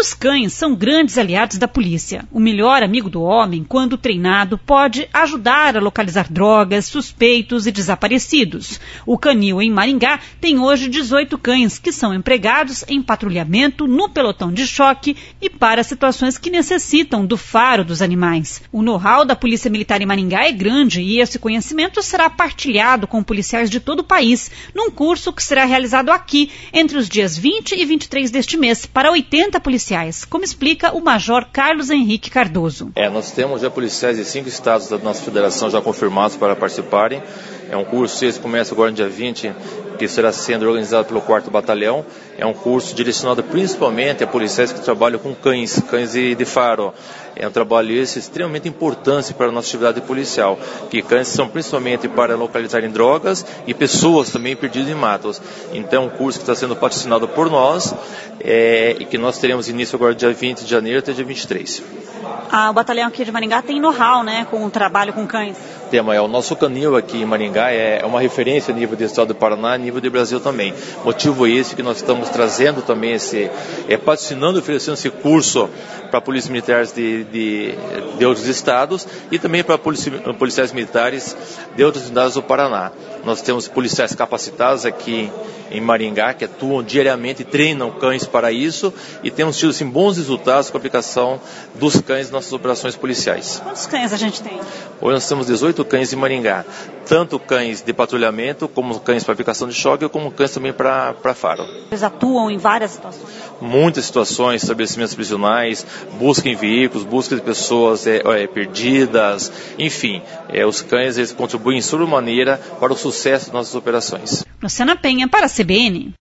Os cães são grandes aliados da polícia. O melhor amigo do homem, quando treinado, pode ajudar a localizar drogas, suspeitos e desaparecidos. O canil em Maringá tem hoje 18 cães, que são empregados em patrulhamento, no pelotão de choque e para situações que necessitam do faro dos animais. O know-how da Polícia Militar em Maringá é grande e esse conhecimento será partilhado com policiais de todo o país, num curso que será realizado aqui entre os dias 20 e 23 deste mês, para 80 policiais, como explica o Major Carlos Henrique Cardoso. Nós temos já policiais de 5 estados da nossa federação já confirmados para participarem. É um curso, esse começa agora no dia 20, que será sendo organizado pelo 4º Batalhão. É um curso direcionado principalmente a policiais que trabalham com cães de faro. É um trabalho esse extremamente importante para a nossa atividade policial, que cães são principalmente para localizarem drogas e pessoas também perdidas em matos. Então é um curso que está sendo patrocinado por nós e que nós teremos início agora dia 20 de janeiro até dia 23. O batalhão aqui de Maringá tem know-how, né, com o trabalho com cães? O nosso canil aqui em Maringá é uma referência a nível do estado do Paraná, a nível do Brasil também. Motivo esse que nós estamos trazendo também patrocinando e oferecendo esse curso para polícias militares de outros estados e também para policiais militares de outras unidades do Paraná. Nós temos policiais capacitados aqui em Maringá que atuam diariamente e treinam cães para isso e temos tido assim, bons resultados com a aplicação dos cães nas nossas operações policiais. Quantos cães a gente tem? Hoje nós temos 18 cães em Maringá, tanto cães de patrulhamento, como cães para aplicação de choque, como cães também para faro. Eles atuam em várias situações? Muitas situações, estabelecimentos prisionais, busca em veículos, busca de pessoas perdidas, enfim, os cães eles contribuem sobremaneira para o sucesso das nossas operações. Luciana Penha para a CBN.